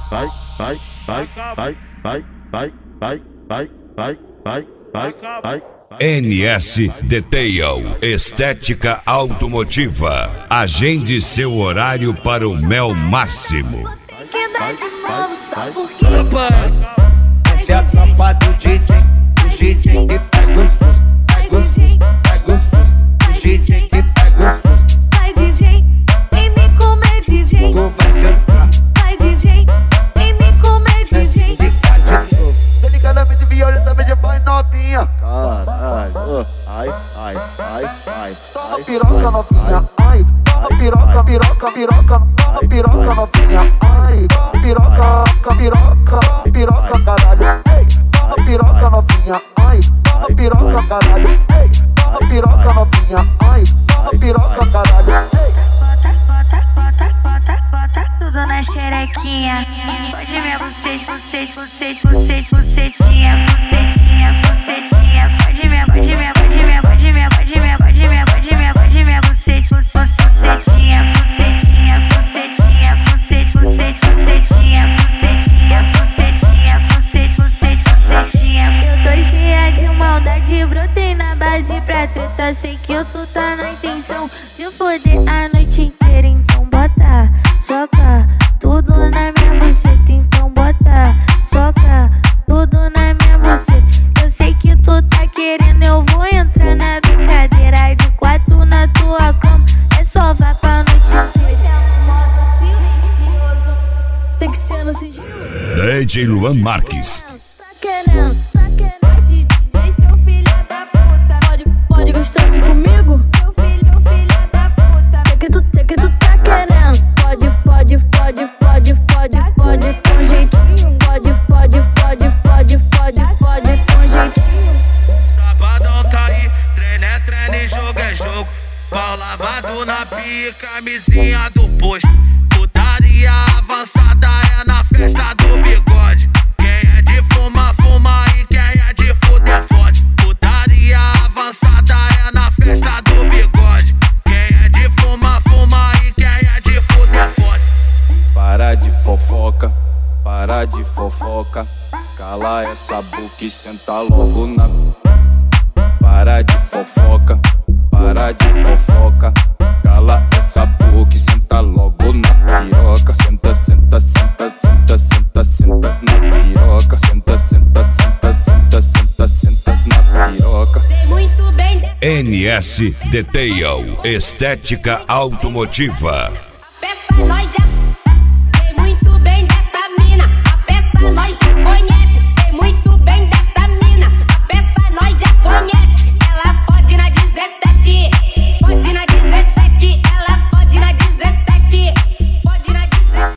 NS Detail Estética Automotiva. Agende seu horário para o mel máximo. Essa é a tropa do DJ que pega os pus, pega os pus, pega os pus. O DJ que pega os pus. Vai DJ, vem me comer DJ. Tu vai sentar. Vai DJ, vem me comer DJ. Delicadamente violentamente vai novinha. Caralho, ai. Toma piroca novinha, ai. Toma piroca, piroca, piroca. Toma piroca novinha, ai. Toma piroca, caralho. Ei, toma piroca novinha, ai. Toma piroca, caralho. Ei, toma piroca novinha, ai. Toma piroca, caralho. Ei. Bota tudo na xerequinha. Pode minha bucetinha, bucetinha. Pode minha bucetinha, Eu tô cheia de maldade, brotei na base pra treta. Sei que eu tô na intenção de foder a noite inteira. Então bota, soca tudo na minha buceta. Então bota, soca tudo na minha buceta. Eu sei que tu tá querendo, eu vou entrar na brincadeira. De quatro na tua cama, é só vá pra noite inteira. Tem que ser no sigilo. DJ Luan Marques. Tá querendo, DJ, seu filho da puta. Pode gostar comigo? Seu filho da puta. Sei que tu tá querendo. Pode com jeitinho. Pode com jeitinho. Sabadão tá aí, treino é jogo é jogo. Pau lavado na pia, camisinha do posto. Putaria avançada é na festa do bigode. Quem é de fuma, fuma e quem é de fuder fode. Putaria avançada é na festa do bigode. Quem é de fuma, fuma e quem é de fuder fode. Para de fofoca, cala essa boca e senta logo na. Para de fofoca, cala essa boca e senta logo na piroca. Senta na piroca. Senta na piroca. Muito bem. NS Detail Estética Automotiva.